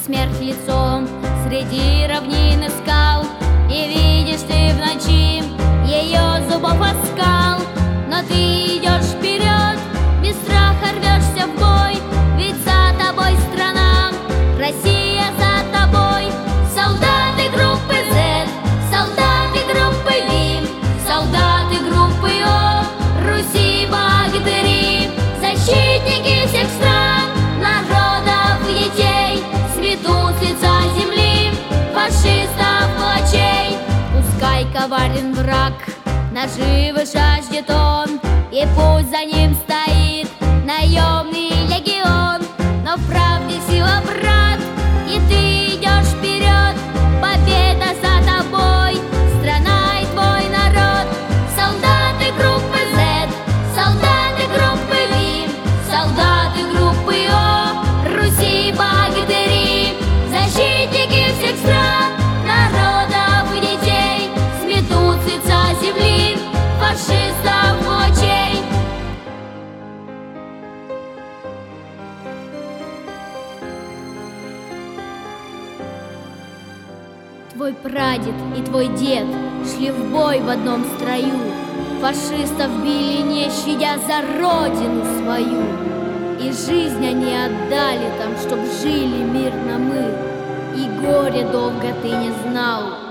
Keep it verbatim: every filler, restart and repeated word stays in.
смерть лицом среди равнин и скал. И видишь ты в ночи ее зубов оскал. Но ты идешь вперед, без страха рвешься в бой, ведь за тобой страна, Россия за тобой. Солдаты группы Z, солдаты группы V, солдаты группы O, Руси богатыри, защитники всех стран, народов и детей, сметут с лица земли фашистов палачей. Пускай коварен враг, наживы жаждет он, и пусть за ним стоит наемный легион, но в правде сила, брат, и ты идешь вперед, победа за тобой, страна и твой народ. Солдаты группы Z, солдаты группы V, солдаты группы O, Руси богатыри, защитники всех стран, народов и детей, сметут с лица земли фашистов палачей. Твой прадед и твой дед шли в бой в одном строю, фашистов били, не щадя, за родину свою. И жизнь они отдали там, чтоб жили мирно мы, и горе долго ты не знал.